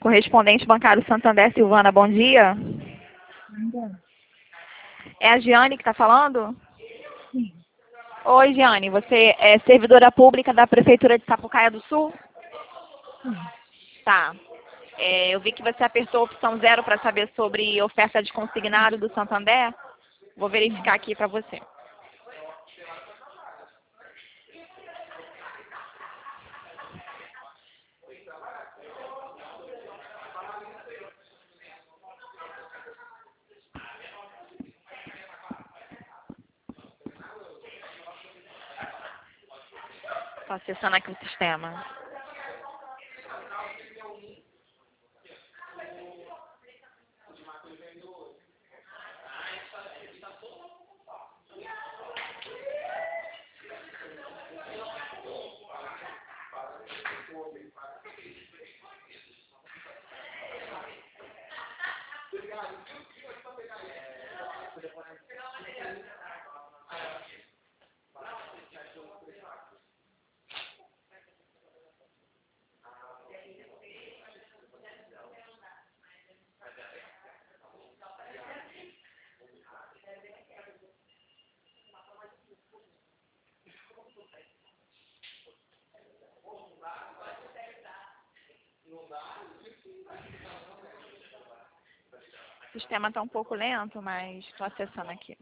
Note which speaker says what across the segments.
Speaker 1: Correspondente bancário Santander, Silvana, bom dia. É a Giane que está falando?
Speaker 2: Sim.
Speaker 1: Oi, Giane, você é servidora pública da Prefeitura de Sapucaia do Sul?
Speaker 2: Sim.
Speaker 1: Tá. Eu vi que você apertou a opção 0 para saber sobre oferta de consignado do Santander. Vou verificar aqui para você. Estou acessando aqui o sistema. O sistema está um pouco lento, mas estou acessando aqui.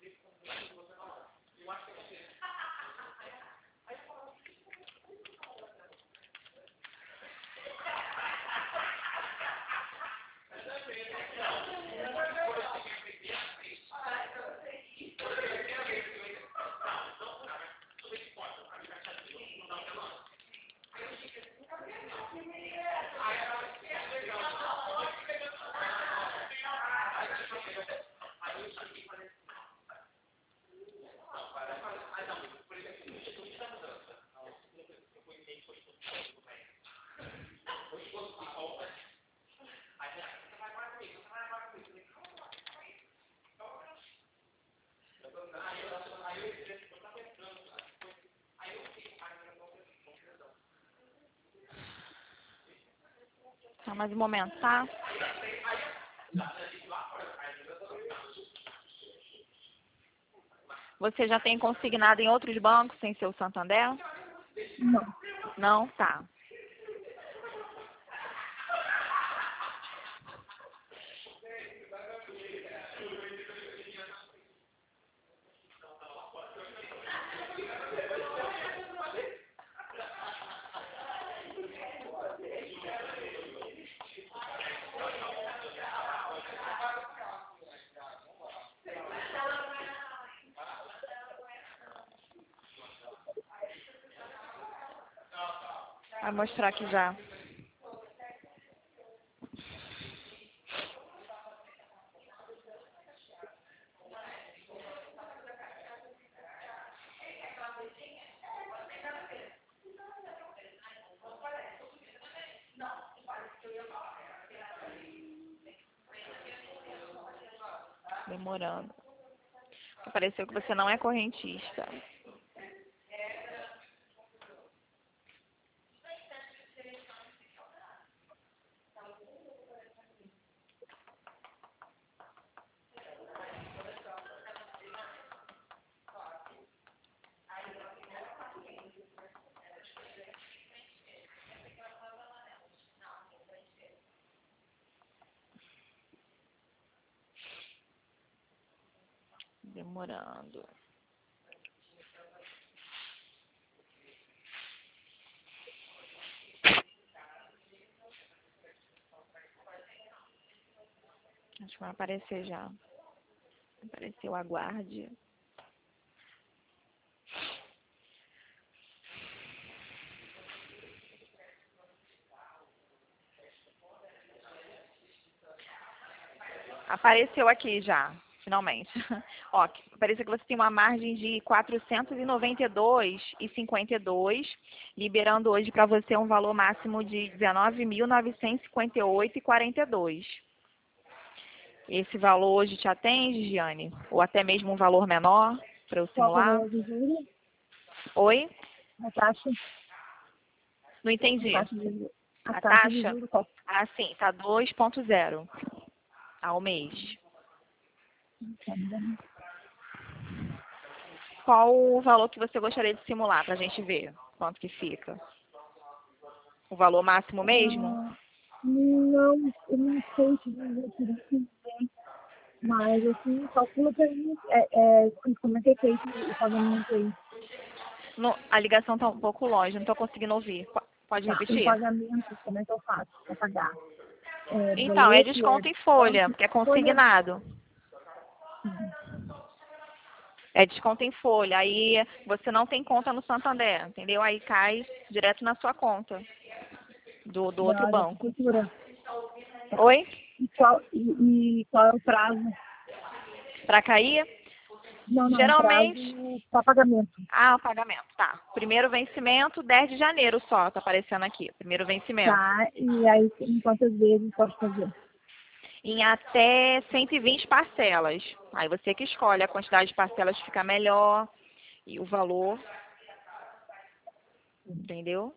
Speaker 1: Só mais um momento, tá? Você já tem consignado em outros bancos sem ser o Santander?
Speaker 2: Não.
Speaker 1: Não? Tá. Vai mostrar aqui já. Demorando. Apareceu que você não é correntista. Demorando. Acho que vai aparecer já. Apareceu, aguarde. Apareceu aqui já, finalmente. Ó, apareceu que você tem uma margem de 492,52, liberando hoje para você um valor máximo de 19.958,42. Esse valor hoje te atende, Giane? Ou até mesmo um valor menor para eu
Speaker 2: Qual o
Speaker 1: simular?
Speaker 2: valor de juros?
Speaker 1: Oi?
Speaker 2: A taxa?
Speaker 1: Não entendi.
Speaker 2: A taxa de juros.
Speaker 1: A
Speaker 2: taxa de
Speaker 1: taxa?
Speaker 2: juros, qual?
Speaker 1: Ah, sim, tá 2,0 ao mês.
Speaker 2: Tá me dando.
Speaker 1: Qual o valor que você gostaria de simular pra gente ver quanto que fica? O valor máximo mesmo?
Speaker 2: Não, eu não sei te dizer por isso, mas assim, calcula pra mim como é que é feito o pagamento aí.
Speaker 1: A ligação tá um pouco longe, não tô conseguindo ouvir. Pode
Speaker 2: Tá, o
Speaker 1: repetir?
Speaker 2: pagamento, como é que eu faço para pagar?
Speaker 1: Então, é
Speaker 2: Boleto,
Speaker 1: desconto em folha,
Speaker 2: desconto,
Speaker 1: porque é
Speaker 2: folha?
Speaker 1: consignado.
Speaker 2: Sim.
Speaker 1: É desconto em folha. Aí você não tem conta no Santander, entendeu? Aí cai direto na sua conta do outro
Speaker 2: Da
Speaker 1: banco.
Speaker 2: prefeitura. Tá.
Speaker 1: Oi?
Speaker 2: E qual é o prazo?
Speaker 1: Para cair?
Speaker 2: Não,
Speaker 1: Geralmente.
Speaker 2: prazo para pagamento.
Speaker 1: Ah, o pagamento, tá. Primeiro vencimento, 10 de janeiro só, tá aparecendo aqui. Primeiro vencimento.
Speaker 2: Tá, e aí em quantas vezes pode fazer?
Speaker 1: Em até 120 parcelas. Aí você que escolhe a quantidade de parcelas que fica melhor e o valor, entendeu?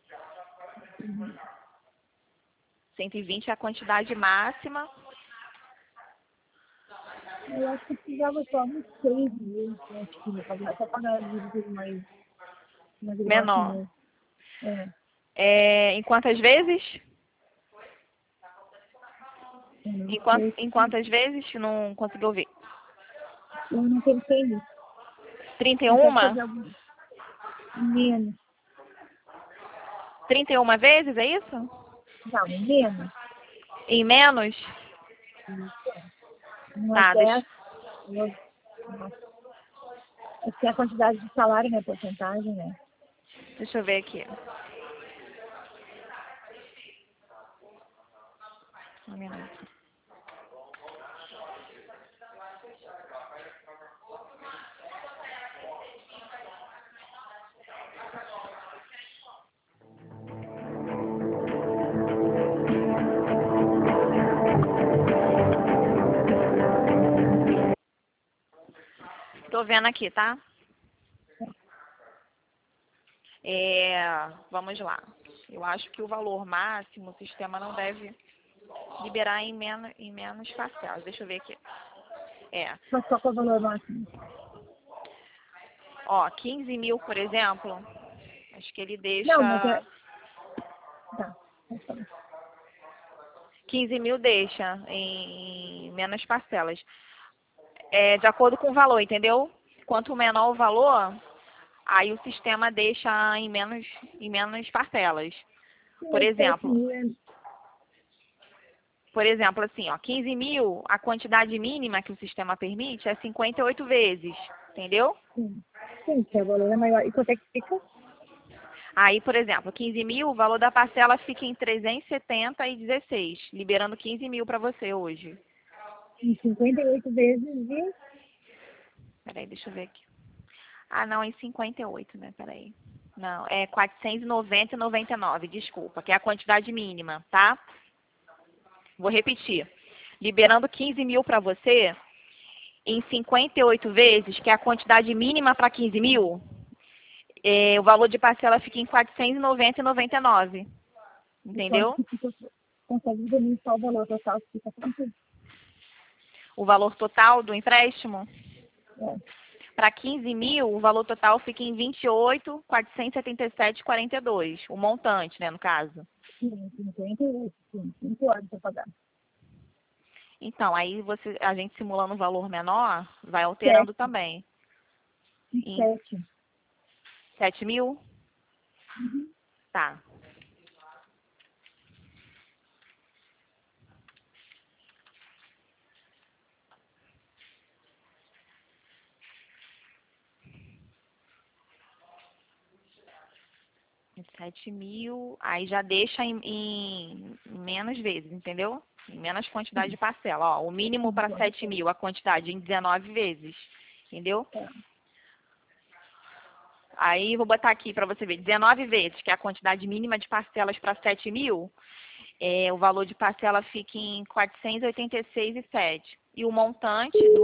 Speaker 1: 120 é a quantidade máxima.
Speaker 2: Eu acho que eu precisava só uns 6 meses, acho que ia pagar, só pagar as dívidas mais
Speaker 1: Menor.
Speaker 2: grossinhas. É,
Speaker 1: Em quantas vezes?
Speaker 2: eu não
Speaker 1: Em,
Speaker 2: sei
Speaker 1: em
Speaker 2: se
Speaker 1: quantas vezes? Não conseguiu ouvir.
Speaker 2: eu não pensei nisso. Eu quero
Speaker 1: 31?
Speaker 2: fazer algum menos.
Speaker 1: 31 vezes, é isso?
Speaker 2: Não, menos.
Speaker 1: Em menos?
Speaker 2: Isso, umas
Speaker 1: Tá,
Speaker 2: 10, umas, é que é a quantidade de salário, né? Porcentagem, né?
Speaker 1: deixa eu ver aqui. Um minuto. Tô vendo aqui, tá? Vamos lá. Eu acho que o valor máximo o sistema não deve liberar em menos parcelas. Deixa eu ver aqui.
Speaker 2: Mas qual que é o valor máximo?
Speaker 1: Ó, 15 mil, por exemplo. Acho que ele
Speaker 2: Não, mas
Speaker 1: deixa.
Speaker 2: é. Tá, pode falar.
Speaker 1: 15 mil deixa em menos parcelas. De acordo com o valor, entendeu? Quanto menor o valor, aí o sistema deixa em menos parcelas. Por
Speaker 2: Sim, 7
Speaker 1: exemplo,
Speaker 2: mil é.
Speaker 1: assim, ó, 15 mil, a quantidade mínima que o sistema permite é 58 vezes, entendeu?
Speaker 2: Sim, que o valor é maior. E quanto é que fica?
Speaker 1: Aí, por exemplo, 15 mil, o valor da parcela fica em 370,16, liberando 15 mil para você hoje.
Speaker 2: Em 58 vezes de.
Speaker 1: Peraí, deixa eu ver aqui. Ah, não, em 58, né? Peraí. Não, é 490,99, desculpa, que é a quantidade mínima, tá? Vou repetir. Liberando 15 mil para você, em 58 vezes, que é a quantidade mínima para 15 mil, o valor de parcela fica em 490,99.
Speaker 2: E quanto
Speaker 1: Entendeu?
Speaker 2: que fica. Consegue definir qual o valor total que fica quanto?
Speaker 1: O valor total do empréstimo,
Speaker 2: É,
Speaker 1: para 15 mil, o valor total fica em 28.477,42. O montante, né, no caso.
Speaker 2: sim, 58, sim, 5 horas para pagar.
Speaker 1: Então, aí a gente simulando um valor menor, vai alterando
Speaker 2: 7,
Speaker 1: também.
Speaker 2: e
Speaker 1: Em
Speaker 2: 7.
Speaker 1: 7 mil? Tá. Em 7 mil, aí já deixa em menos vezes, entendeu? Em menos quantidade de parcela. Ó, o mínimo para 7 mil, a quantidade em 19 vezes, entendeu?
Speaker 2: Tá.
Speaker 1: Aí vou botar aqui para você ver, 19 vezes, que é a quantidade mínima de parcelas para 7 mil, o valor de parcela fica em 486,07. E o montante do